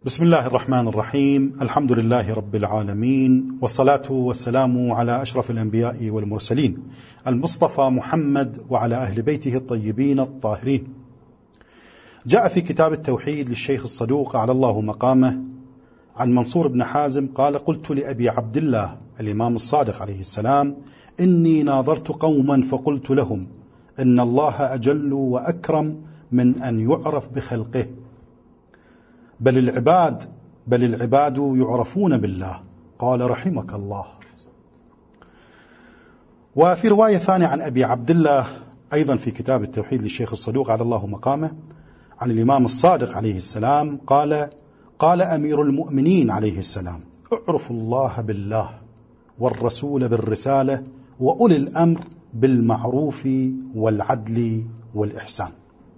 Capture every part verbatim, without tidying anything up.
بسم الله الرحمن الرحيم. الحمد لله رب العالمين، والصلاة والسلام على أشرف الأنبياء والمرسلين المصطفى محمد وعلى أهل بيته الطيبين الطاهرين. جاء في كتاب التوحيد للشيخ الصدوق على الله مقامه عن منصور بن حازم قال: قلت لأبي عبد الله الإمام الصادق عليه السلام: إني ناظرت قوما فقلت لهم إن الله أجل وأكرم من أن يعرف بخلقه، بل العباد بل العباد يعرفون بالله. قال: رحمك الله. وفي رواية ثانية عن أبي عبد الله أيضا في كتاب التوحيد للشيخ الصدوق على الله مقامه عن الإمام الصادق عليه السلام قال: قال أمير المؤمنين عليه السلام: اعرفوا الله بالله والرسول بالرسالة وأولي الأمر بالمعروف والعدل والإحسان.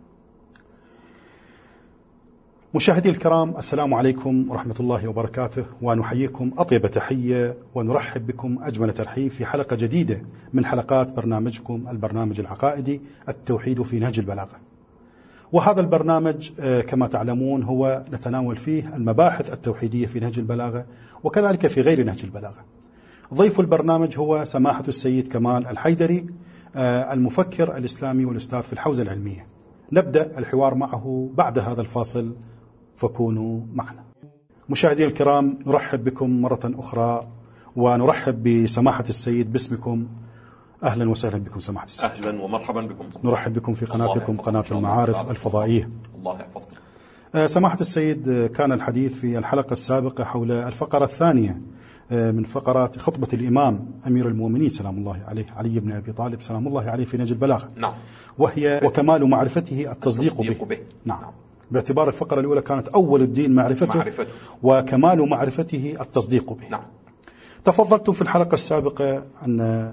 مشاهدي الكرام، السلام عليكم ورحمة الله وبركاته، ونحييكم أطيب تحية ونرحب بكم أجمل ترحيب في حلقة جديدة من حلقات برنامجكم البرنامج العقائدي التوحيد في نهج البلاغة. وهذا البرنامج كما تعلمون هو نتناول فيه المباحث التوحيدية في نهج البلاغة وكذلك في غير نهج البلاغة. ضيف البرنامج هو سماحة السيد كمال الحيدري، المفكر الإسلامي والأستاذ في الحوزة العلمية. نبدأ الحوار معه بعد هذا الفاصل، فكونوا معنا. مشاهدي الكرام، نرحب بكم مرة أخرى ونرحب بسماحة السيد باسمكم. أهلا وسهلا بكم سماحة السيد. أهلا ومرحبا بكم. نرحب بكم في قناتكم قناة المعارف الفضائية. الله يحفظكم. سماحة السيد، كان الحديث في الحلقة السابقة حول الفقرة الثانية من فقرات خطبة الإمام أمير المؤمنين سلام الله عليه علي بن أبي طالب سلام الله عليه في نهج البلاغة. نعم. وهي وكمال معرفته التصديق, التصديق به. به. نعم. نعم. باعتبار الفقرة الأولى كانت أول الدين معرفته, معرفته. وكمال معرفته التصديق به. نعم. تفضلتم في الحلقة السابقة أن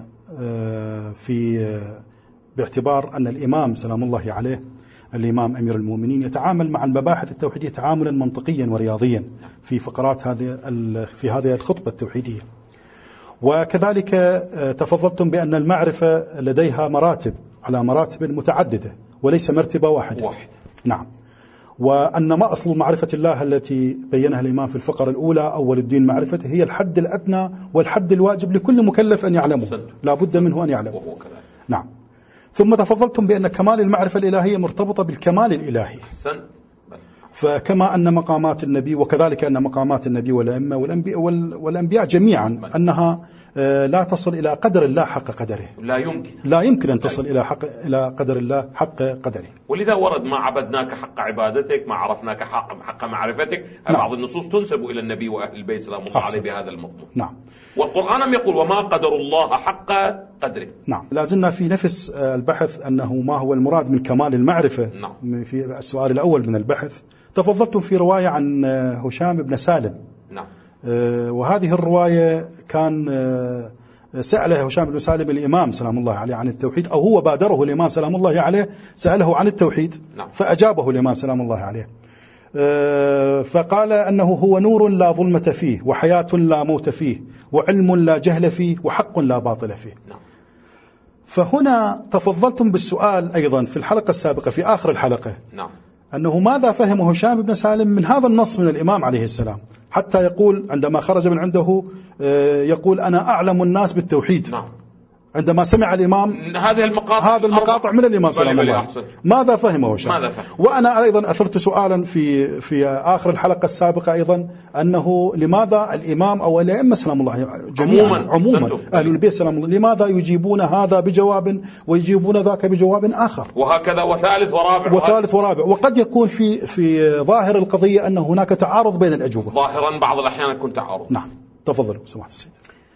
في باعتبار أن الإمام سلام الله عليه الإمام أمير المؤمنين يتعامل مع المباحث التوحيدية تعاملا منطقيا ورياضيا في فقرات هذه في هذه الخطبة التوحيدية. وكذلك تفضلتم بأن المعرفة لديها مراتب على مراتب متعددة وليس مرتبة واحدة. واحد. نعم. وأن ما أصل معرفة الله التي بينها الإمام في الفقرة الأولى أول الدين معرفته هي الحد الأدنى والحد الواجب لكل مكلف أن يعلمه، لا بد منه أن يعلمه. نعم. ثم تفضلتم بأن كمال المعرفة الإلهية مرتبطة بالكمال الإلهي. أحسن. فكما أن مقامات النبي وكذلك أن مقامات النبي والأئمة والأنبياء, والأنبياء جميعا أنها لا تصل إلى قدر الله حق قدره. لا يمكن لا يمكن أن تصل إلى حق إلى قدر الله حق قدره. ولذا ورد: ما عبدناك حق عبادتك، ما عرفناك حق حق معرفتك. نعم. بعض النصوص تنسب إلى النبي وأهل البيت سلام الله عليه بهذا المضمون. نعم. والقرآن يقول: وما قدر الله حق قدره. نعم. لازلنا في نفس البحث أنه ما هو المراد من كمال المعرفة. نعم. في السؤال الأول من البحث تفضلتم في رواية عن هشام بن سالم. نعم. وهذه الرواية كان سأله هشام بن سالم الإمام سلام الله عليه عن التوحيد، أو هو بادره الإمام سلام الله عليه سأله عن التوحيد. نعم. فأجابه الإمام سلام الله عليه فقال أنه هو نور لا ظلمة فيه، وحياة لا موت فيه، وعلم لا جهل فيه، وحق لا باطل فيه. نعم. فهنا تفضلتم بالسؤال أيضا في الحلقة السابقة في آخر الحلقة. نعم. أنه ماذا فهم هشام بن سالم من هذا النص من الإمام عليه السلام، حتى يقول عندما خرج من عنده يقول: أنا أعلم الناس بالتوحيد. نعم. عندما سمع الإمام هذه المقاطع هذه المقاطع من الإمام سلام الله عليه، ماذا فهمه هشام؟ ماذا فهم؟ وأنا أيضا أثرت سؤالا في في آخر الحلقة السابقة أيضا، أنه لماذا الإمام أو الأئمة سلام الله جميعا عموما, عموما أهل البيت سلام الله لماذا يجيبون هذا بجواب ويجيبون ذاك بجواب آخر، وهكذا وثالث ورابع وثالث ورابع وقد يكون في في ظاهر القضية أن هناك تعارض بين الأجوبة. ظاهرا بعض الأحيان يكون تعارض. نعم. تفضلوا سماحة السيد.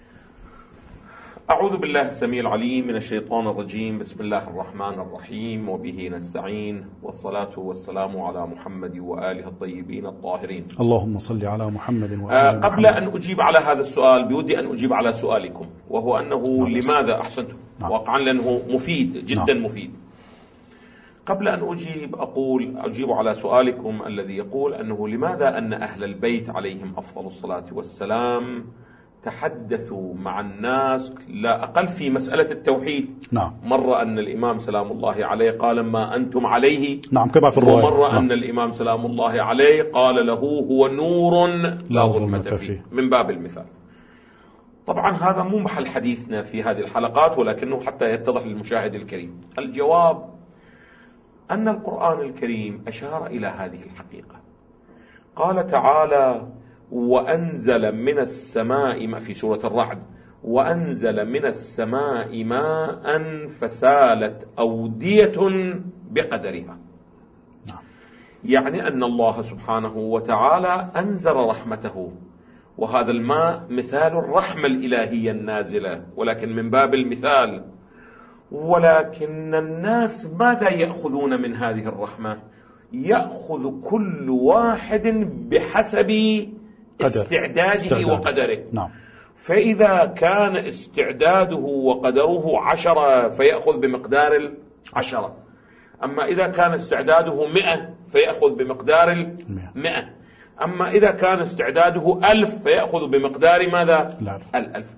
أعوذ بالله السميع العليم من الشيطان الرجيم. بسم الله الرحمن الرحيم، وبه نستعين، والصلاة والسلام على محمد وآله الطيبين الطاهرين. اللهم صل على محمد وآله آه محمد. قبل أن أجيب على هذا السؤال بودي أن أجيب على سؤالكم، وهو أنه نعم. لماذا أحسنتم نعم. واقعا لأنه مفيد جدا. نعم. مفيد. قبل أن أجيب أقول أجيب على سؤالكم الذي يقول أنه لماذا أن أهل البيت عليهم أفضل الصلاة والسلام تحدثوا مع الناس لا أقل في مسألة التوحيد. نعم. مرة أن الإمام سلام الله عليه قال ما أنتم عليه. نعم كما في الرواية. ومرة نعم. أن الإمام سلام الله عليه قال له هو نور لا ظلمة فيه، من باب المثال. طبعا هذا مو محل حديثنا في هذه الحلقات، ولكنه حتى يتضح للمشاهد الكريم. الجواب أن القرآن الكريم أشار إلى هذه الحقيقة. قال تعالى وأنزل من السماء في سورة الرعد وأنزل من السماء ماء فسالت أودية بقدرها. يعني أن الله سبحانه وتعالى أنزل رحمته، وهذا الماء مثال الرحمة الإلهية النازلة، ولكن من باب المثال. ولكن الناس ماذا يأخذون من هذه الرحمة؟ يأخذ كل واحد بحسب استعداده استعداد. وقدره. نعم. فإذا كان استعداده وقدره عشرة فيأخذ بمقدار العشرة، أما إذا كان استعداده مئة فيأخذ بمقدار المئة، أما إذا كان استعداده ألف فيأخذ بمقدار ماذا؟ الألف. الألف.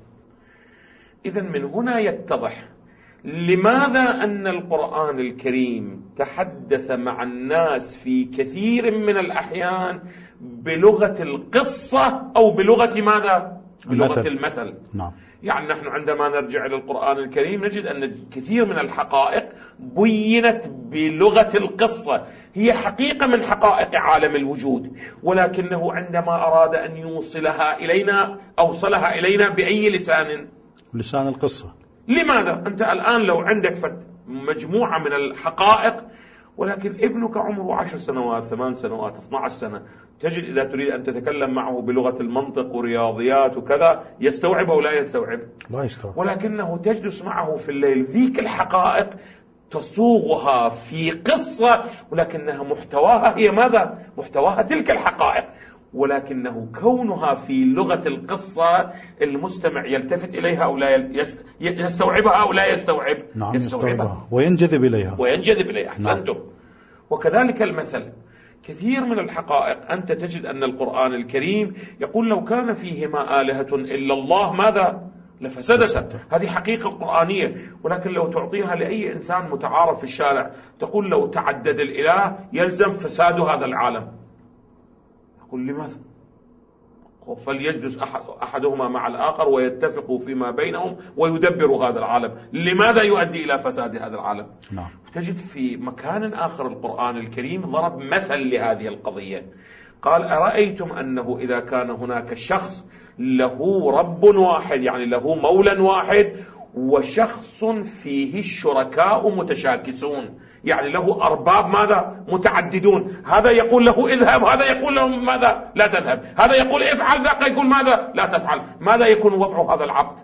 إذن من هنا يتضح لماذا أن القرآن الكريم تحدث مع الناس في كثير من الأحيان بلغة القصة أو بلغة ماذا؟ بلغة المثل, المثل. نعم. يعني نحن عندما نرجع إلى القرآن الكريم نجد أن كثير من الحقائق بينت بلغة القصة، هي حقيقة من حقائق عالم الوجود، ولكنه عندما أراد أن يوصلها إلينا أوصلها إلينا بأي لسان؟ لسان القصة. لماذا؟ أنت الآن لو عندك مجموعة من الحقائق، ولكن ابنك عمره عشر سنوات ثمان سنوات اثنى عشر سنة، تجد إذا تريد أن تتكلم معه بلغة المنطق ورياضيات وكذا يستوعب أو لا يستوعب؟ لا يستوعب. ولكنه تجلس معه في الليل ذيك الحقائق تصوغها في قصة، ولكنها محتواها هي ماذا؟ محتواها تلك الحقائق، ولكنه كونها في لغة القصة المستمع يلتفت إليها أو لا يستوعبها أو لا يستوعب؟ نعم يستوعبها وينجذب إليها وينجذب إليها. أحسنتم. نعم. وكذلك المثل، كثير من الحقائق أنت تجد أن القرآن الكريم يقول لو كان فيهما آلهة إلا الله ماذا؟ لفسدتا. هذه حقيقة قرآنية، ولكن لو تعطيها لأي إنسان متعارف في الشارع تقول لو تعدد الإله يلزم فساد هذا العالم. قل لماذا؟ فليجلس أحد أحدهما مع الآخر ويتفقوا فيما بينهم ويدبروا هذا العالم. لماذا يؤدي إلى فساد هذا العالم؟ نعم. تجد في مكان آخر القرآن الكريم ضرب مثل لهذه القضية، قال أرأيتم أنه إذا كان هناك شخص له رب واحد، يعني له مولى واحد، وشخص فيه الشركاء متشاكسون، يعني له أرباب ماذا؟ متعددون، هذا يقول له اذهب، هذا يقول له ماذا؟ لا تذهب، هذا يقول افعل، ذاك يقول ماذا؟ لا تفعل. ماذا يكون وضع هذا العبد؟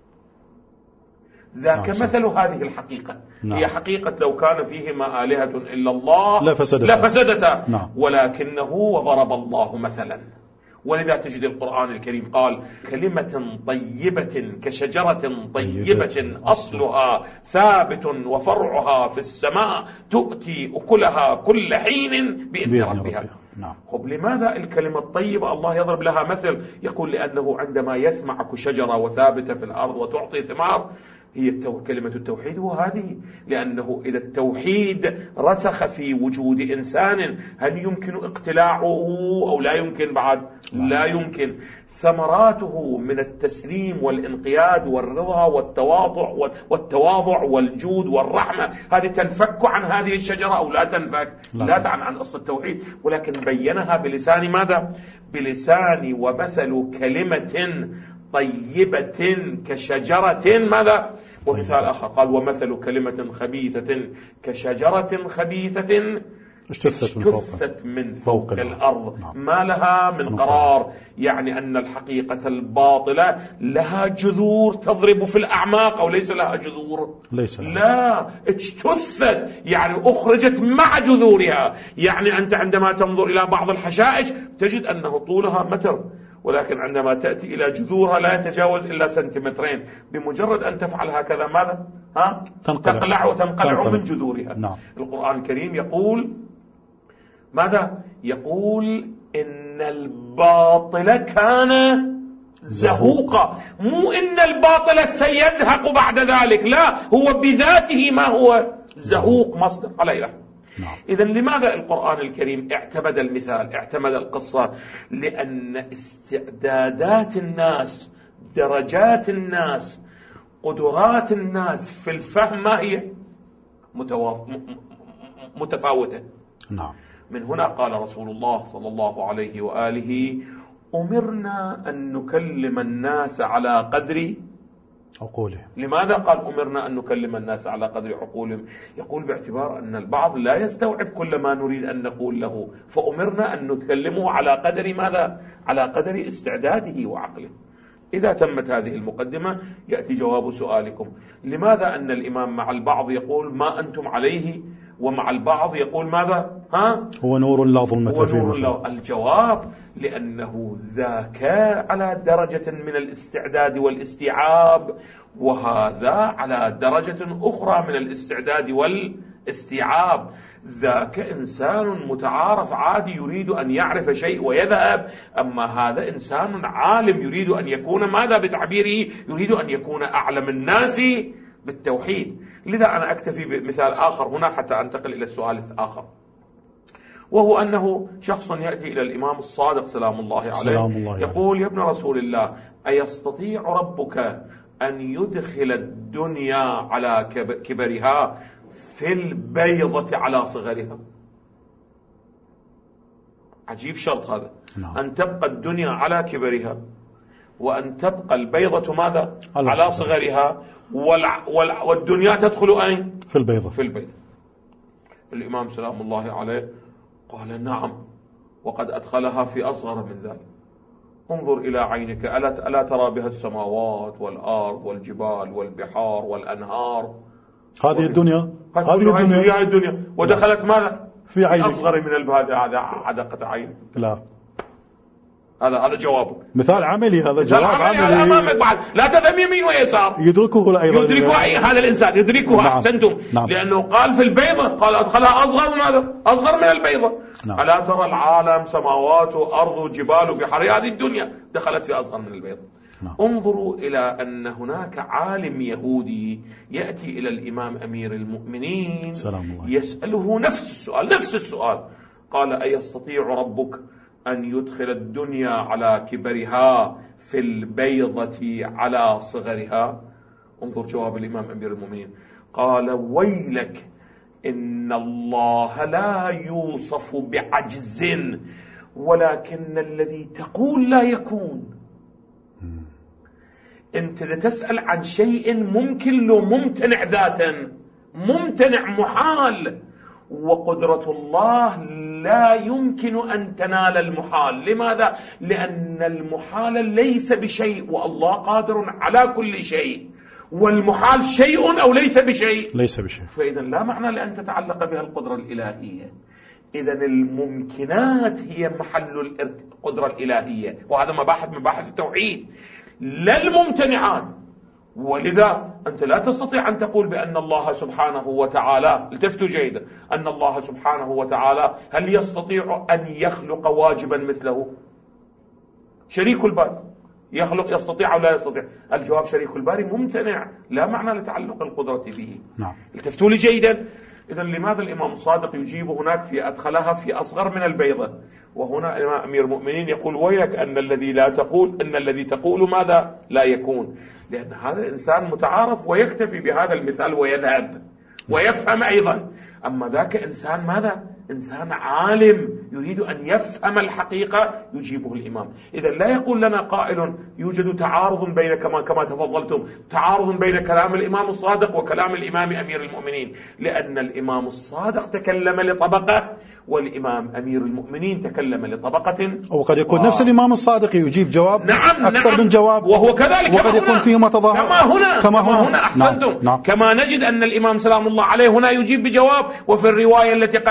ذاك نعم. مثل هذه الحقيقة. نعم. هي حقيقة لو كان فيهما آلهة إلا الله لفسدتا, لفسدتا. نعم. ولكنه وضرب الله مثلا. ولذا تجد القرآن الكريم قال كلمة طيبة كشجرة طيبة أصلها ثابت وفرعها في السماء تؤتي أكلها كل حين بإذن ربها. نعم. خب لماذا الكلمة الطيبة الله يضرب لها مثل؟ يقول لأنه عندما يسمع كشجرة وثابتة في الأرض وتعطي ثمار، هي التو... كلمة التوحيد هو هذه. لأنه إذا التوحيد رسخ في وجود إنسان هل يمكن اقتلاعه أو لا يمكن؟ بعد لا يمكن. ثمراته من التسليم والانقياد والرضا والتواضع والتواضع والجود والرحمة، هذه تنفك عن هذه الشجرة أو لا تنفك؟ لا, لا تعني عن أصل التوحيد، ولكن بينها بلسان ماذا؟ بلسان ومثل كلمة طيبة كشجرة ماذا؟ ومثال آخر قال ومثل كلمة خبيثة كشجرة خبيثة اجتثت من فوق, من فوق, فوق الأرض. نعم. ما لها من قرار. يعني أن الحقيقة الباطلة لها جذور تضرب في الأعماق أو ليس لها جذور؟ ليس لها. لا، اجتثت يعني أخرجت مع جذورها. يعني أنت عندما تنظر إلى بعض الحشائش تجد أنه طولها متر، ولكن عندما تأتي إلى جذورها لا يتجاوز إلا سنتيمترين. بمجرد أن تفعل هكذا ماذا؟ ها؟ تنقلع. تقلع وتنقلع تنقلع. من جذورها. نعم. القرآن الكريم يقول ماذا؟ يقول إن الباطل كان زهوقا، مو إن الباطل سيزهق بعد ذلك، لا، هو بذاته ما هو زهوق، مصدر على إله. نعم. إذن لماذا القرآن الكريم اعتمد المثال، اعتمد القصة؟ لأن استعدادات الناس، درجات الناس، قدرات الناس في الفهم ما هي متواف... متفاوتة. نعم. من هنا قال رسول الله صلى الله عليه وآله: أمرنا أن نكلم الناس على قدر عقولهم. لماذا قال أمرنا أن نكلم الناس على قدر عقولهم؟ يقول باعتبار أن البعض لا يستوعب كل ما نريد أن نقول له، فأمرنا أن نكلمه على قدر ماذا؟ على قدر استعداده وعقله. إذا تمت هذه المقدمة يأتي جواب سؤالكم: لماذا أن الإمام مع البعض يقول ما أنتم عليه، ومع البعض يقول ماذا؟ ها؟ هو نور لا ظلمة فيه. الجواب: لأنه ذاك على درجة من الاستعداد والاستيعاب، وهذا على درجة أخرى من الاستعداد والاستيعاب. ذاك إنسان متعارف عادي يريد أن يعرف شيء ويذهب، أما هذا إنسان عالم يريد أن يكون ماذا بتعبيره؟ يريد أن يكون أعلم الناس بالتوحيد. لذا أنا أكتفي بمثال آخر هنا حتى أنتقل إلى السؤال الآخر، وهو أنه شخص يأتي إلى الإمام الصادق سلام الله عليه سلام الله يقول: يا ابن رسول الله، أيستطيع ربك أن يدخل الدنيا على كبرها في البيضة على صغرها؟ عجيب شرط هذا. نعم. أن تبقى الدنيا على كبرها، وأن تبقى البيضة ماذا؟ على صغرها، والع... والع... والدنيا تدخل أين؟ في البيضة. في البيضة. الإمام سلام الله عليه قال: نعم، وقد أدخلها في أصغر من ذلك. انظر إلى عينك، ألا, ألا ترى بها السماوات والأرض والجبال والبحار والأنهار؟ هذه الدنيا، هذه الدنيا, الدنيا ودخلت ماذا؟ في عينك. أصغر من البهذا، هذا عدقة عين. لا، هذا هذا جوابه. مثال عملي، هذا جواب عملي. هذا أمامك بعد، لا تذهب يمين ويسار. يدركه أيضا، يدركه هذا الإنسان، يدركه. نعم. أحسنتم. نعم. لأنه قال في البيضة، قال أدخلها أصغر من هذا، أصغر من البيضة. نعم. ألا ترى العالم سماوات وأرض وجبال وبحر، هذه الدنيا دخلت في أصغر من البيضة. نعم. انظروا إلى أن هناك عالم يهودي يأتي إلى الإمام أمير المؤمنين يسأله نفس السؤال، نفس السؤال. قال: أيستطيع ربك أن يدخل الدنيا على كبرها في البيضة على صغرها؟ انظر جواب الإمام أمير المؤمنين. قال: ويلك، إن الله لا يوصف بعجز، ولكن الذي تقول لا يكون. أنت تسأل عن شيء ممكن له ممتنع ذاتا، ممتنع محال، وقدرة الله لا يمكن أن تنال المحال. لماذا؟ لأن المحال ليس بشيء، والله قادر على كل شيء. والمحال شيء أو ليس بشيء؟ ليس بشيء. فإذا لا معنى لأن تتعلق بها القدرة الإلهية. إذا الممكنات هي محل القدرة الإلهية، وهذا مباحث مباحث التوحيد، لا الممتنعات. ولذا أنت لا تستطيع أن تقول بأن الله سبحانه وتعالى، التفتوا جيدا، أن الله سبحانه وتعالى هل يستطيع أن يخلق واجبا مثله؟ شريك الباري يخلق، يستطيع أو لا يستطيع؟ الجواب: شريك الباري ممتنع، لا معنى لتعلق القدرة به. نعم. التفتوا لي جيدا. إذا لماذا الإمام الصادق يجيب هناك في أدخلها في أصغر من البيضة، وهنا الإمام أمير المؤمنين يقول: ويلك أن الذي لا تقول أن الذي تقول ماذا لا يكون؟ لأن هذا إنسان متعارف ويكتفي بهذا المثال ويذهب ويفهم أيضا. أما ذاك إنسان ماذا؟ إنسان عالم يريد أن يفهم الحقيقة، يجيبه الإمام. إذا لا يقول لنا قائل يوجد تعارض بين كما كما تفضلتم، تعارض بين كلام الإمام الصادق وكلام الإمام أمير المؤمنين، لأن الإمام الصادق تكلم لطبقة، والإمام أمير المؤمنين تكلم لطبقة. وقد يكون و... نفس الإمام الصادق يجيب جواب نعم أكثر نعم من جواب، وهو كذلك، وقد يكون فيهما تظاهر كما هنا كما, كما هنا, هنا. أحسنتم. نعم. نعم. كما نجد أن الإمام سلام الله عليه هنا يجيب بجواب، وفي الرواية التي قرأ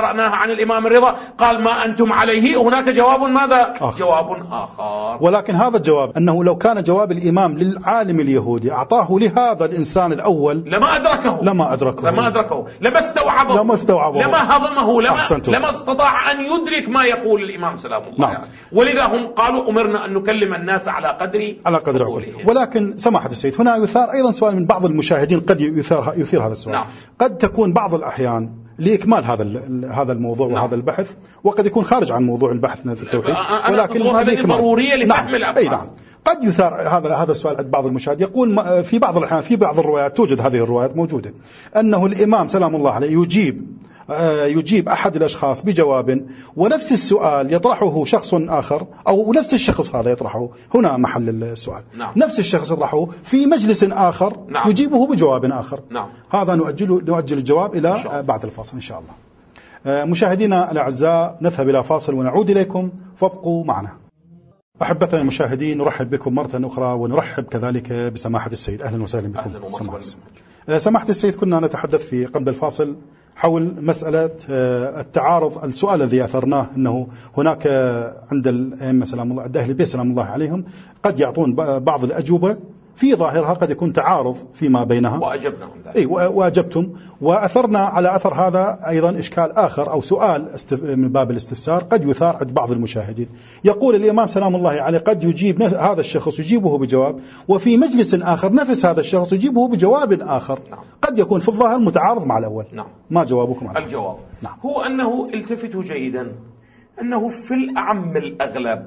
قرأناها عن الإمام الرضا قال ما أنتم عليه، هناك جواب ماذا؟ آخر. جواب آخر. ولكن هذا الجواب أنه لو كان جواب الإمام للعالم اليهودي أعطاه لهذا الإنسان الأول لما أدركه لما أدركه لما أدركه لما استوعبه لما استوعبه لما هضمه لما, أحسنتم. لما استطاع أن يدرك ما يقول الإمام سلام الله نعم. يعني. ولذا هم قالوا أمرنا أن نكلم الناس على قدر على قدر عقولهم. ولكن سماحة السيد هنا يثار أيضا سؤال من بعض المشاهدين، قد يثير يثير هذا السؤال. نعم. قد تكون بعض الأحيان لإكمال هذا هذا الموضوع نعم. وهذا البحث، وقد يكون خارج عن موضوع البحث في التوحيد، ولكن هذه ضرورية لفهم نعم. الأبحاث. نعم. قد يثار هذا هذا السؤال عند بعض المشاهد، يقول في بعض الأحيان في بعض الروايات توجد هذه الروايات موجودة أنه الإمام سلام الله عليه يجيب يجيب أحد الأشخاص بجواب، ونفس السؤال يطرحه شخص آخر، أو نفس الشخص هذا يطرحه، هنا محل السؤال. نعم. نفس الشخص يطرحه في مجلس آخر. نعم. يجيبه بجواب آخر. نعم. هذا نؤجل نؤجل الجواب إلى بعد الفاصل إن شاء الله. مشاهدينا الأعزاء نذهب إلى فاصل ونعود إليكم، فابقوا معنا. أحبتنا المشاهدين نرحب بكم مرة أخرى، ونرحب كذلك بسماحة السيد. أهلا وسهلا بكم. أهلا سماحة السيد. سماحة السيد كنا نتحدث في قبل الفاصل حول مسألة التعارض، السؤال الذي أثرناه أنه هناك عند الأئمة سلام الله عند أهل البيت سلام الله عليهم قد يعطون بعض الأجوبة في ظاهرها قد يكون تعارض فيما بينها، وأجبناهم ذلك. أي وأجبتم، وأثرنا على أثر هذا أيضا إشكال آخر أو سؤال من باب الاستفسار قد يثار عند بعض المشاهدين. يقول الإمام سلام الله عليه قد يجيب هذا الشخص يجيبه بجواب، وفي مجلس آخر نفس هذا الشخص يجيبه بجواب آخر. نعم. قد يكون في الظاهر متعارض مع الأول. نعم. ما جوابكم على الجواب؟ نعم. هو أنه التفتوا جيدا أنه في الأعم الأغلب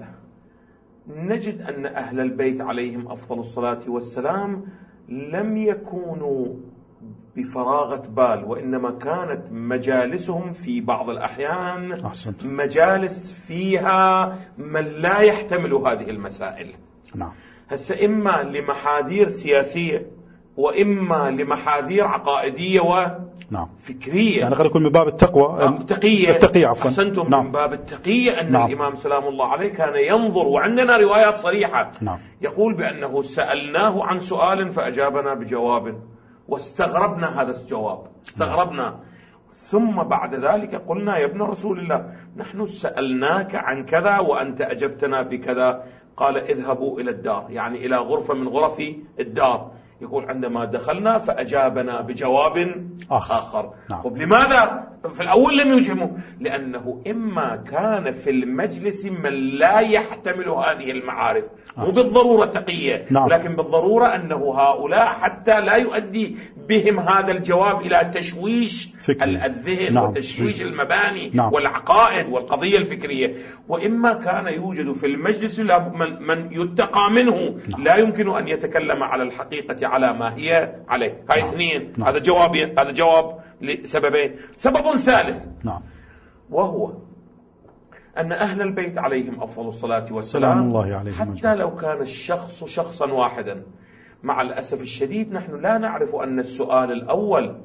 نجد أن أهل البيت عليهم أفضل الصلاة والسلام لم يكونوا بفراغة بال، وإنما كانت مجالسهم في بعض الأحيان أحسنت. مجالس فيها من لا يحتمل هذه المسائل. نعم. هسه إما لمحاذير سياسية، وإما لمحاذير عقائدية وفكرية. يعني قد يكون من باب التقوى التقية. التقية عفوا. أحسنتم. نعم. من باب التقية أن نعم. الإمام سلام الله عليه كان ينظر، وعندنا روايات صريحة نعم. يقول بأنه سألناه عن سؤال فأجابنا بجواب، واستغربنا هذا الجواب، استغربنا. نعم. ثم بعد ذلك قلنا يا ابن رسول الله نحن سألناك عن كذا وأنت أجبتنا بكذا. قال اذهبوا إلى الدار، يعني إلى غرفة من غرف الدار. يقول عندما دخلنا فأجابنا بجواب آخر, آخر. نعم. طب لماذا في الأول لم يجبه؟ لأنه إما كان في المجلس من لا يحتمل هذه المعارف، مو بالضرورة تقية. نعم. ولكن بالضرورة أنه هؤلاء حتى لا يؤدي بهم هذا الجواب إلى تشويش فكري. الذهن. نعم. وتشويش المباني. نعم. والعقائد والقضية الفكرية. وإما كان يوجد في المجلس من يتقى منه. نعم. لا يمكن أن يتكلم على الحقيقة على ما هي عليه. هاي نعم. اثنين. نعم. هذا جواب هذا جواب لسببين. سبب ثالث. نعم. وهو أن أهل البيت عليهم أفضل الصلاة والسلام الله عليهم حتى مجمع. لو كان الشخص شخصا واحدا، مع الأسف الشديد نحن لا نعرف أن السؤال الأول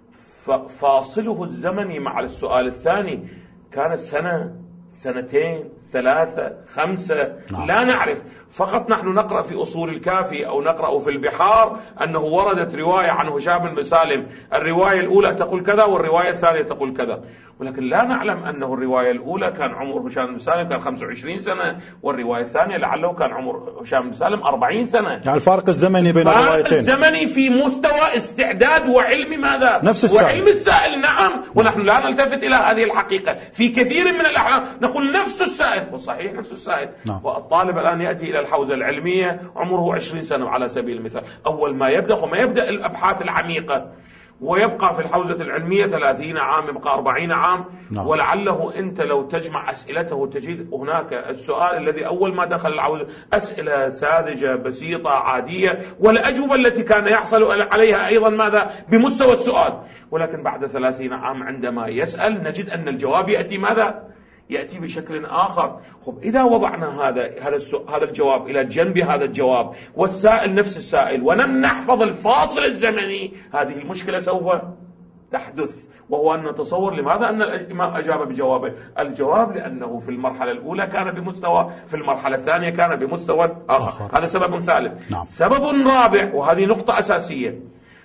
فاصله الزمني مع السؤال الثاني كان سنة، سنتين، ثلاثة، خمسة. نعم. لا نعرف. فقط نحن نقرأ في أصول الكافي أو نقرأ في البحار أنه وردت رواية عن هشام بن سالم، الرواية الأولى تقول كذا والرواية الثانية تقول كذا، ولكن لا نعلم أنه الرواية الأولى كان عمر هشام بن سالم كان خمسة وعشرين سنة، والرواية الثانية لعله كان عمر هشام بن سالم أربعين سنة. يعني الفارق الزمني بين الروايتين الزمني في مستوى استعداد وعلم ماذا؟ نفس السائل. وعلم السائل. نعم. ونحن لا نلتفت إلى هذه الحقيقة في كثير من الأحيان، نقول نفس السائل. صحيح نفس السائل. نعم. والطالب الآن يأتي إلى الحوزة العلمية عمره عشرين سنة على سبيل المثال، أول ما يبدأ وما يبدأ الأبحاث العميقة، ويبقى في الحوزة العلمية ثلاثين عام، يبقى أربعين عام. نعم. ولعله أنت لو تجمع أسئلته تجد هناك السؤال الذي أول ما دخل الحوزة أسئلة ساذجة بسيطة عادية، والأجوبة التي كان يحصل عليها أيضا ماذا؟ بمستوى السؤال. ولكن بعد ثلاثين عام عندما يسأل نجد أن الجواب يأتي ماذا؟ يأتي بشكل آخر. خب إذا وضعنا هذا هذا هذا الجواب إلى جنب هذا الجواب والسائل نفس السائل ولم نحفظ الفاصل الزمني، هذه المشكلة سوف تحدث، وهو أن نتصور لماذا أن الإمام أجاب بجوابه. الجواب لأنه في المرحلة الأولى كان بمستوى، في المرحلة الثانية كان بمستوى آخر. هذا سبب ثالث. نعم. سبب رابع، وهذه نقطة أساسية،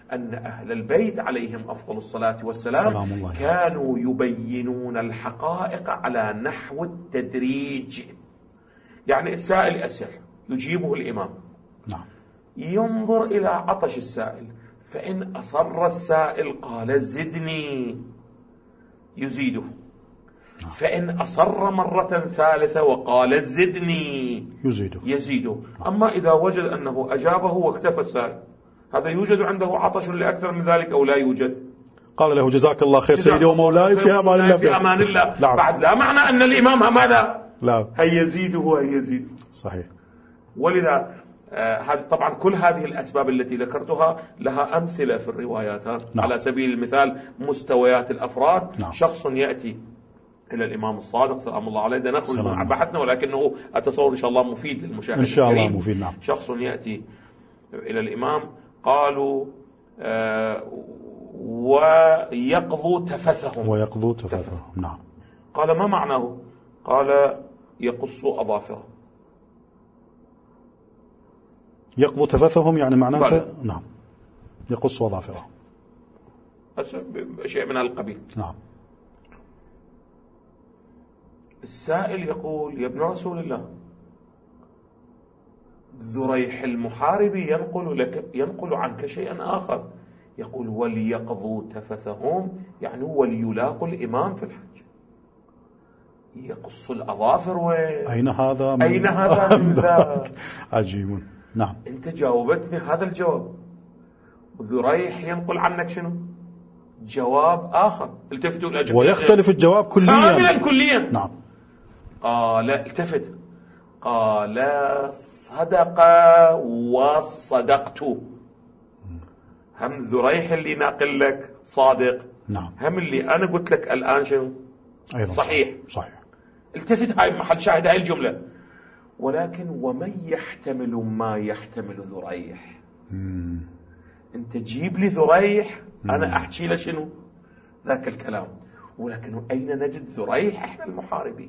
أن أهل البيت عليهم أفضل الصلاة والسلام كانوا يبينون الحقائق على نحو التدريج. يعني السائل يسأل يجيبه الإمام، نعم. ينظر إلى عطش السائل، فإن أصر السائل قال زدني يزيده، فإن أصر مرة ثالثة وقال زدني يزيده يزيده. أما إذا وجد أنه أجابه واكتفى السائل، هذا يوجد عنده عطش لأكثر من ذلك أو لا يوجد؟ قال له جزاك الله خير سيدي ومولاي في أمان الله في أمان الله. بعد لا معنى أن الإمام ماذا؟ لا، هي يزيده هي يزيده. صحيح. ولذا آه طبعا كل هذه الأسباب التي ذكرتها لها أمثلة في الروايات. نعم. على سبيل المثال مستويات الأفراد. نعم. شخص يأتي إلى الإمام الصادق سلام الله عليه، نخرج من بحثنا ولكنه أتصور إن شاء الله مفيد للمشاهد إن شاء الكريم. الله مفيد. نعم. شخص يأتي إلى الإمام قالوا آه ويقضوا تفثهم ويقضوا تفثهم. نعم. قال ما معناه؟ قال يقص أظافره. يقضوا تفثهم يعني معناه نعم يقص أظافره، شيء من القبيل. نعم. السائل يقول يا ابن رسول الله، ذريح المحاربي ينقل لك ينقل عنك شيئا آخر، يقول وليقضوا تفثهم يعني وليلاقوا الإمام في الحج. يقص الأظافر و... أين هذا من... أين هذا من ذاك؟ عجيب. نعم. أنت جاوبتني هذا الجواب، ذريح ينقل عنك شنو؟ جواب آخر. التفتوا الأجوبة ويختلف الجواب كليا كاملا كليا. نعم. قال التفت قال صدق وصدقت. هم ذريح اللي ناقل لك صادق، نعم. هم اللي أنا قلت لك الآن شنو؟ أيضا صحيح. صحيح. التفت، هاي محل شاهد هاي الجملة. ولكن ومن يحتمل ما يحتمل ذريح؟ مم. أنت جيب لي ذريح أنا أحكي له شنو ذاك الكلام. ولكن أين نجد ذريح؟ إحنا المحاربين.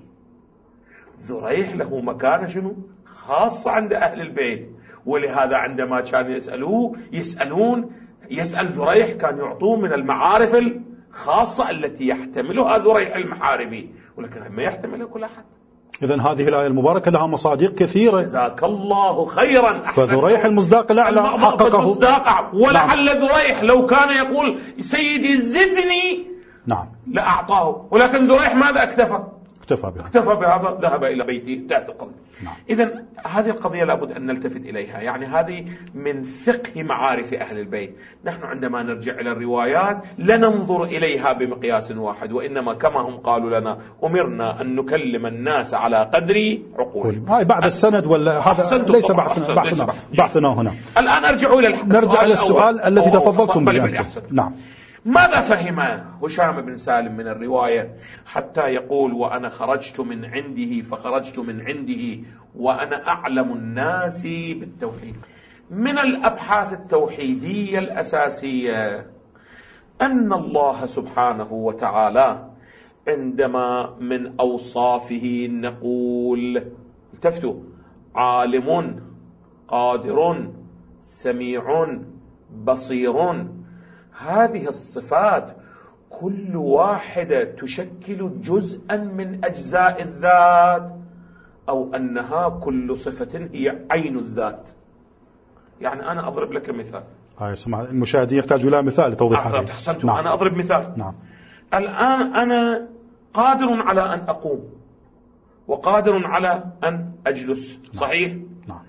ذريح له مكانة شنو خاصة عند أهل البيت، ولهذا عندما كانوا يسألوه يسألون يسأل ذريح كان يعطوه من المعارف الخاصة التي يحتملها ذريح المحاربي، ولكن ما يحتملها كل أحد. إذن هذه الآية المباركة لها مصادق كثيرة. جزاك الله خيرا. فذريح المصداق الأعلى حققه. ولعل ذريح لو كان يقول سيدي زدني نعم لأعطاه، ولكن ذريح ماذا اكتفى؟ اكتفى بهذا. اكتفى بهذا، ذهب إلى بيته تعتقد. نعم. إذن هذه القضية لابد أن نلتفت إليها، يعني هذه من فقه معارف أهل البيت. نحن عندما نرجع إلى الروايات لا ننظر إليها بمقياس واحد، وإنما كما هم قالوا لنا أمرنا أن نكلم الناس على قدر عقولهم. هاي بعد السند ولا هذا ليس بحثنا بحثنا, بحثنا هنا. الآن أرجع إلى الحق. نرجع إلى السؤال الذي تفضلتم به. نعم. ماذا فهم هشام بن سالم من الرواية حتى يقول وأنا خرجت من عنده فخرجت من عنده وأنا أعلم الناس بالتوحيد؟ من الأبحاث التوحيدية الأساسية أن الله سبحانه وتعالى عندما من أوصافه نقول التفتوا عالم قادر سميع بصير، هذه الصفات كل واحدة تشكل جزءا من أجزاء الذات، أو أنها كل صفة هي عين الذات. يعني أنا أضرب لك مثال. هاي سمع المشاهدين يحتاجوا إلى مثال لتوضيح هذا. نعم. أنا أضرب مثال. نعم. الآن أنا قادر على أن أقوم وقادر على أن أجلس. نعم. صحيح؟ نعم.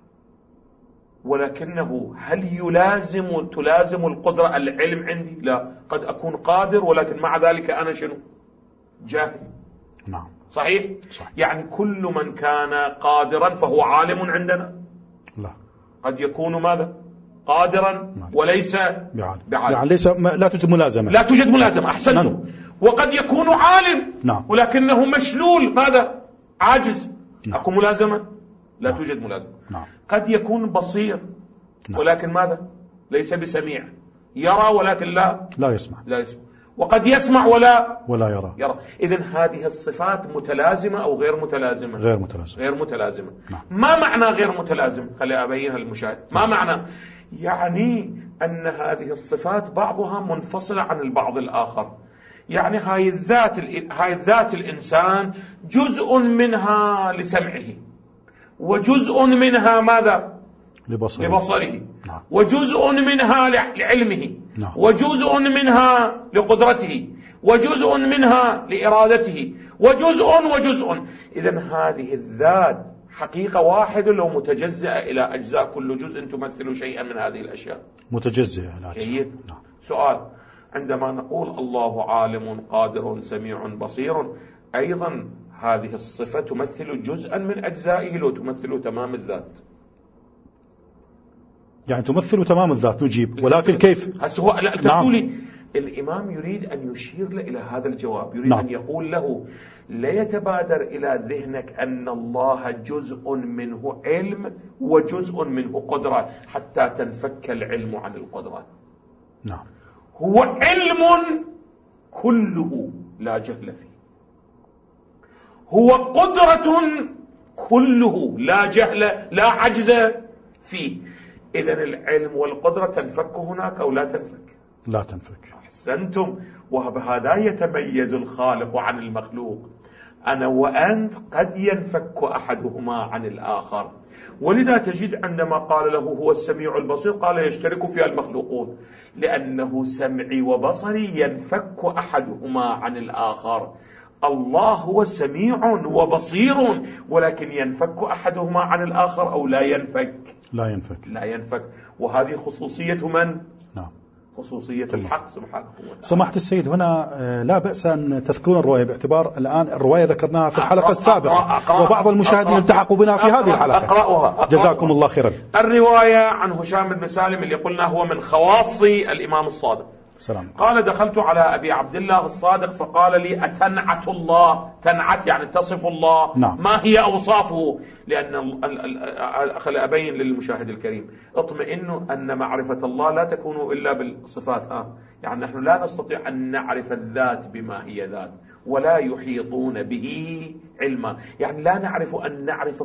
ولكنه هل يلازم تلازم القدرة العلم عندي؟ لا، قد أكون قادر ولكن مع ذلك أنا شنو؟ جاهل. نعم. صحيح؟ صحيح. يعني كل من كان قادرا فهو عالم عندنا؟ لا، قد يكون ماذا؟ قادرا نعم. وليس بعالم. بعالم. يعني ليس لا توجد ملازمة. لا توجد ملازمة. أحسنتم. نعم. وقد يكون عالم نعم. ولكنه مشلول ماذا؟ عاجز. نعم. أكو ملازمة؟ لا نعم. توجد ملازمة. نعم. قد يكون بصير نعم. ولكن ماذا؟ ليس بسميع، يرى ولكن لا لا يسمع. لا يسمع. وقد يسمع ولا ولا يرى. يرى. إذن هذه الصفات متلازمة أو غير متلازمة؟ غير متلازمة. غير متلازمة. نعم. ما معنى غير متلازمة؟ خلي أبينها للمشاهد. ما معنى؟ يعني أن هذه الصفات بعضها منفصلة عن البعض الآخر. يعني هاي الذات هاي الذات الإنسان جزء منها لسمعه، وجزء منها ماذا؟ لبصره, لبصره. نعم. وجزء منها لعلمه، نعم. وجزء منها لقدرته، وجزء منها لإرادته، وجزء وجزء. إذن هذه الذات حقيقة واحدة لو متجزئة إلى أجزاء، كل جزء تمثل شيئا من هذه الأشياء. متجزئة. جيد. نعم. سؤال: عندما نقول الله عالم قادر سميع بصير، أيضا هذه الصفة تمثل جزءا من أجزائه لو تمثل تمام الذات؟ يعني تمثل تمام الذات، نجيب، ولكن كيف؟ هسه هو لا تقولي نعم. الإمام يريد أن يشير له إلى هذا الجواب، يريد نعم. أن يقول له: لا يتبادر إلى ذهنك أن الله جزء منه علم وجزء منه قدرة حتى تنفك العلم عن القدرة. نعم. هو علم كله لا جهل فيه، هو قدرة كله لا جهل لا عجز فيه. إذن العلم والقدرة تنفك هناك أو لا تنفك؟ لا تنفك. أحسنتم. وبهذا يتميز الخالق عن المخلوق. أنا وأنت قد ينفك أحدهما عن الآخر، ولذا تجد عندما قال له هو السميع البصير قال يشترك فيها المخلوقون، لأنه سمعي وبصري ينفك أحدهما عن الآخر. الله هو سميع وبصير، ولكن ينفك أحدهما عن الآخر أو لا ينفك؟ لا ينفك. لا ينفك. وهذه خصوصية من؟ نعم. خصوصية الحق سبحانه وتعالى. سماحة السيد، هنا لا بأس أن تذكرون الرواية، باعتبار الآن الرواية ذكرناها في الحلقة السابقة، أقرأ أقرأ وبعض المشاهدين التحقوا بنا في هذه الحلقة. أقرأها أقرأها. جزاكم الله خيرا. الرواية عن هشام بن سالم اللي قلنا هو من خواص الإمام الصادق. سلام. قال: دخلت على أبي عبد الله الصادق فقال لي: أتنعت الله؟ تنعت يعني تصف الله. نعم. ما هي أوصافه؟ لأن خلي أبين للمشاهد الكريم، اطمئنوا أن معرفة الله لا تكون إلا بالصفات. ها يعني نحن لا نستطيع أن نعرف الذات بما هي ذات، ولا يحيطون به علما. يعني لا نعرف أن نعرف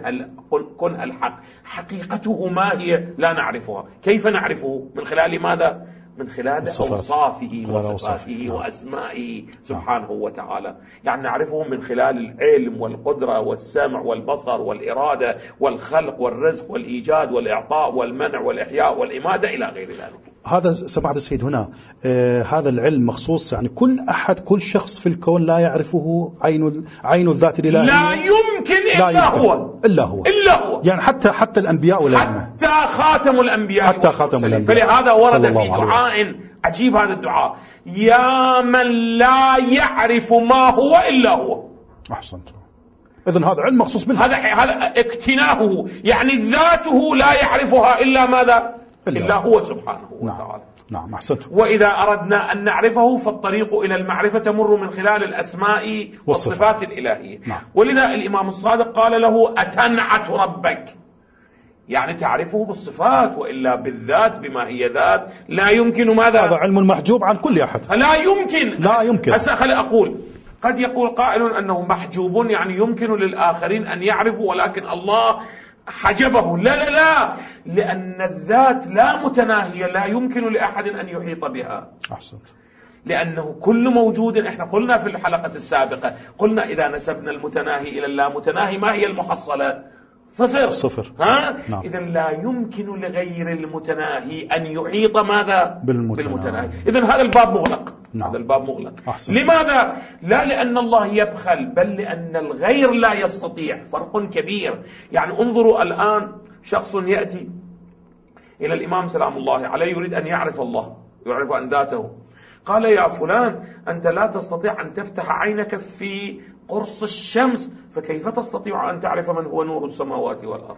كنه الحق، حقيقته ما هي لا نعرفها. كيف نعرفه؟ من خلال ماذا؟ من خلال الصفات. أوصافه وصفاته وأسمائه سبحانه وتعالى. يعني نعرفه من خلال العلم والقدرة والسمع والبصر والإرادة والخلق والرزق والإيجاد والإعطاء والمنع والإحياء والإمادة إلى غير ذلك. هذا سماحة السيد هنا آه هذا العلم مخصوص، يعني كل أحد كل شخص في الكون لا يعرفه عين عين الذات الإلهية. لا يمكن إلا لا يمكن هو إلا هو إلا هو يعني حتى حتى الأنبياء والأئمة، حتى خاتم الأنبياء حتى خاتم الأنبياء. فلهذا ورد في دعاء عجيب هذا الدعاء: يا من لا يعرف ما هو إلا هو. أحسنت. إذن هذا علم مخصوص بالله. هذا هذا اكتناهه، يعني ذاته لا يعرفها إلا ماذا؟ إلا, إلا هو سبحانه نعم. وتعالى. نعم أحسنت. وإذا أردنا أن نعرفه فالطريق إلى المعرفة تمر من خلال الأسماء والصفات الإلهية. نعم. ولذا الإمام الصادق قال له: أتنعت ربك؟ يعني تعرفه بالصفات، وإلا بالذات بما هي ذات لا يمكن. ماذا؟ هذا علم محجوب عن كل أحد. لا يمكن. لا يمكن. هسه خلي أقول، قد يقول قائل أنه محجوب، يعني يمكن للآخرين أن يعرفوا ولكن الله حجبه. لا لا لا، لأن الذات لا متناهية، لا يمكن لأحد أن يحيط بها. أحسنت. لأنه كل موجود، احنا قلنا في الحلقة السابقة، قلنا إذا نسبنا المتناهي إلى اللامتناهي ما هي المحصلة؟ صفر. صفر. ها؟ نعم. إذن لا يمكن لغير المتناهي أن يحيط ماذا؟ بالمتناهي, بالمتناهي. إذن هذا الباب مغلق. نعم. هذا الباب مغلق. أحسن. لماذا؟ لا لأن الله يبخل، بل لأن الغير لا يستطيع. فرق كبير. يعني انظروا الآن، شخص يأتي إلى الإمام سلام الله عليه يريد أن يعرف الله، يعرف عن ذاته. قال: يا فلان، أنت لا تستطيع أن تفتح عينك في قرص الشمس، فكيف تستطيع أن تعرف من هو نور السماوات والأرض؟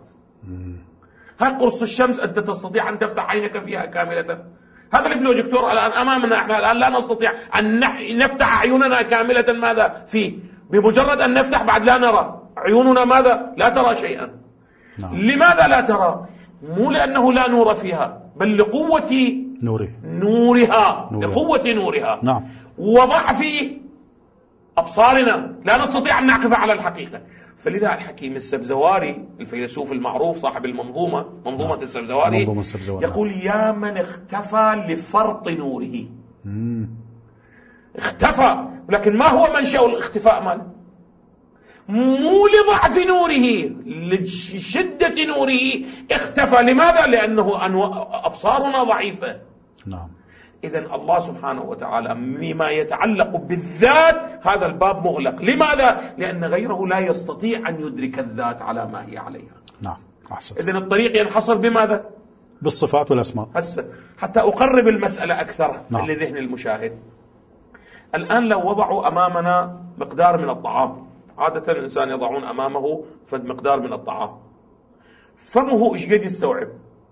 هاي قرص الشمس أنت تستطيع أن تفتح عينك فيها كاملة؟ هذا البروجيكتور الآن أمامنا، احنا الآن لا نستطيع أن نفتح عيوننا كاملة ماذا فيه؟ بمجرد أن نفتح بعد لا نرى عيوننا ماذا؟ لا ترى شيئا. نعم. لماذا لا ترى؟ مو لأنه لا نور فيها، بل لقوة نوره. نورها. نوره. لقوة نورها. نعم. وضعف أبصارنا لا نستطيع أن نعكف على الحقيقة. فلذا الحكيم السبزواري الفيلسوف المعروف صاحب المنظومة منظومة نعم. السبزواري منظومة السبزواري يقول يا من اختفى لفرط نوره. مم. اختفى، لكن ما هو منشأ الاختفاء ماله؟ مو لضعف نوره، لشدة نوره اختفى. لماذا؟ لأنه أبصارنا ضعيفة. نعم. إذن الله سبحانه وتعالى مما يتعلق بالذات هذا الباب مغلق. لماذا؟ لأن غيره لا يستطيع أن يدرك الذات على ما هي عليها. نعم. أحسن. إذن الطريق ينحصر بماذا؟ بالصفات والأسماء. هسه حتى أقرب المسألة أكثر نعم. لذهن المشاهد. الآن لو وضعوا أمامنا مقدار من الطعام، عادة الإنسان يضعون أمامه فد مقدار من الطعام، فمه إيش قد يستوعب؟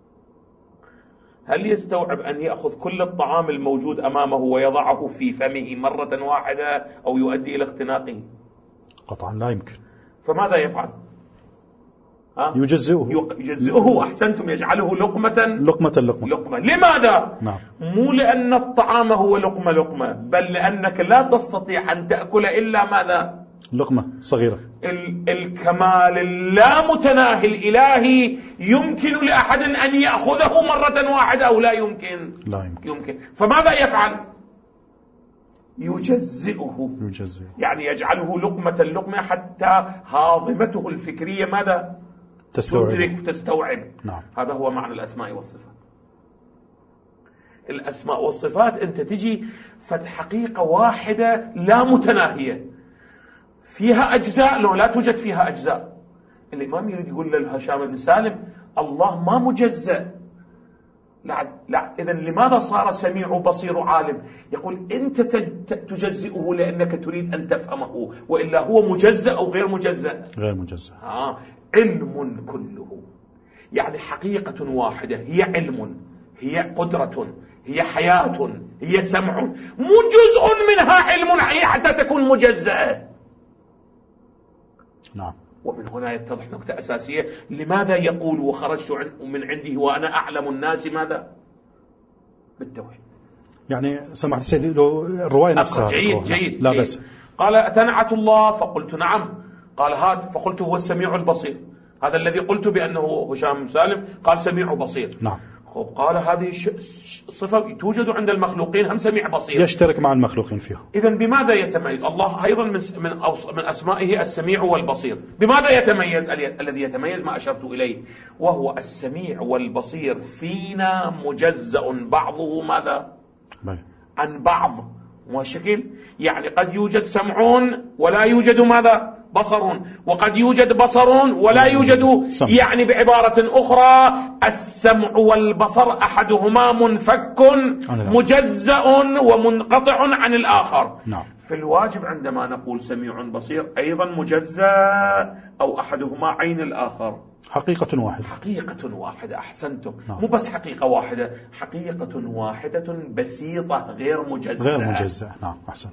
هل يستوعب أن يأخذ كل الطعام الموجود أمامه ويضعه في فمه مرة واحدة أو يؤدي إلى اختناقه؟ قطعا لا يمكن. فماذا يفعل؟ ها؟ يجزئه. يجزئه. أحسنتم. يجعله لقمة لقمة لقمة. لقمة. لماذا؟ نعم. مو لأن الطعام هو لقمة لقمة، بل لأنك لا تستطيع أن تأكل إلا ماذا؟ لقمة صغيرة. الكمال اللامتناهي الإلهي يمكن لأحد أن يأخذه مرة واحدة أو لا يمكن؟ لا يمكن. يمكن. فماذا يفعل؟ يجزئه. يجزئه. يعني يجعله لقمة لقمة حتى هاضمته الفكرية ماذا؟ تستوعب. تدرك وتستوعب. نعم. هذا هو معنى الأسماء والصفات. الأسماء والصفات أنت تجي فد حقيقة واحدة لا متناهية، فيها أجزاء لو لا توجد فيها أجزاء. الإمام يريد يقول لهشام بن سالم الله ما مجزأ. لا لا. إذن لماذا صار سميع بصير عالم؟ يقول أنت تجزئه لأنك تريد أن تفهمه، وإلا هو مجزأ أو غير مجزأ؟ غير مجزأ. آه. علم كله، يعني حقيقة واحدة هي علم، هي قدرة، هي حياة، هي سمع، مو جزء منها علم حتى تكون مجزأة. نعم. ومن هنا يتضح نقطة أساسية. لماذا يقول وخرجت من عنده وأنا أعلم الناس ماذا؟ بالتوحيد. يعني سمعت سيدي لو الرواية نفسها. جيد جيد. لا جيد. بس. قال أتنعت الله؟ فقلت نعم. قال هات، فقلت هو السميع البصير. هذا الذي قلت بأنه هشام سالم قال سميع بصير. نعم. قال هذه صفة توجد عند المخلوقين، هم سميع بصير، يشترك مع المخلوقين فيها. إذن بماذا يتميز الله؟ أيضا من من من أسمائه السميع والبصير. بماذا يتميز؟ الذي يتميز ما أشرت إليه، وهو السميع والبصير فينا مجزأ بعضه ماذا؟ بي. عن بعض. وشكل يعني قد يوجد سمعون ولا يوجد ماذا؟ بصر، وقد يوجد بصر ولا يوجد سمع. يعني بعبارة أخرى السمع والبصر أحدهما منفك مجزأ ومنقطع عن الآخر. نعم. في الواجب عندما نقول سميع بصير أيضا مجزأ أو أحدهما عين الآخر. حقيقة واحدة. حقيقة واحدة. أحسنتم. نعم. مو بس حقيقة واحدة، حقيقة واحدة بسيطة غير مجزأة. غير مجزأة. نعم. أحسنت.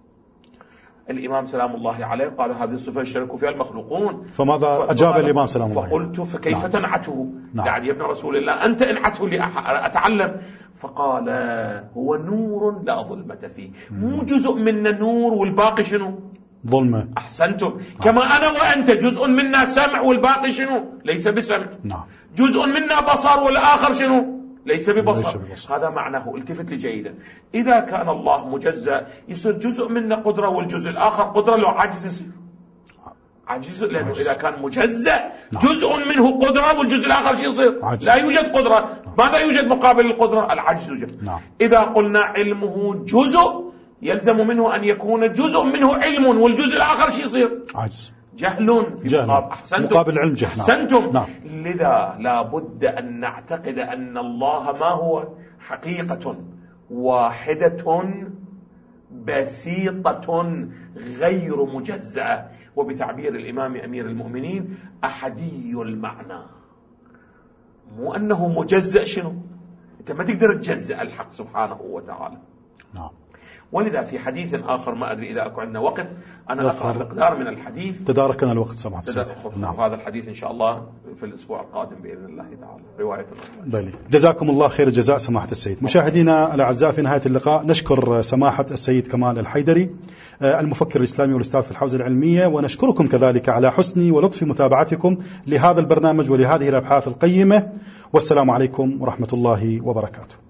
الإمام سلام الله عليه قال هذه الصفة يشترك فيها المخلوقون. فماذا أجاب الإمام سلام الله عليه؟ فقلت فكيف نعم. تنعته؟ نعم. يعني يا ابن رسول الله أنت انعته لأتعلم. فقال هو نور لا ظلمة فيه. مو جزء منا نور والباقي شنو؟ ظلمة. أحسنتم. نعم. كما أنا وأنت جزء منا سمع والباقي شنو؟ ليس بسمع. نعم. جزء منا بصر والآخر شنو؟ ليس ببصر. ليس ببصر. هذا معناه. التفت لي جيدا. إذا كان الله مجزأ يصير جزء منا قدرة والجزء الآخر قدرة، لو عجز يصير عجز، لأنه عجز. إذا كان مجزأ نعم. جزء منه قدرة والجزء الآخر شيء يصير عجز. لا يوجد قدرة. نعم. ماذا يوجد مقابل القدرة؟ العجز يوجد. نعم. إذا قلنا علمه جزء يلزم منه أن يكون جزء منه علم والجزء الآخر شيء يصير عجز، جهل في جهل. مقابل. أحسنتم. مقابل علم جهل. أحسنتم. نعم. لذا لا بد أن نعتقد أن الله ما هو؟ حقيقة واحدة بسيطة غير مجزأة، وبتعبير الإمام أمير المؤمنين أحدي المعنى. مو أنه مجزأ. شنو؟ أنت ما تقدر تجزأ الحق سبحانه وتعالى. نعم. ولذا في حديث آخر ما أدري إذا أكو عندنا وقت أنا أقرأ مقدار من الحديث. تداركنا الوقت سماحة السيد. نعم. هذا الحديث إن شاء الله في الأسبوع القادم بإذن الله تعالى رواية بلي. جزاكم الله خير الجزاء سماحة السيد. مشاهدينا الأعزاء في نهاية اللقاء نشكر سماحة السيد كمال الحيدري المفكر الإسلامي والأستاذ في الحوزة العلمية، ونشكركم كذلك على حسن ولطف متابعتكم لهذا البرنامج ولهذه الأبحاث القيمة، والسلام عليكم ورحمة الله وبركاته.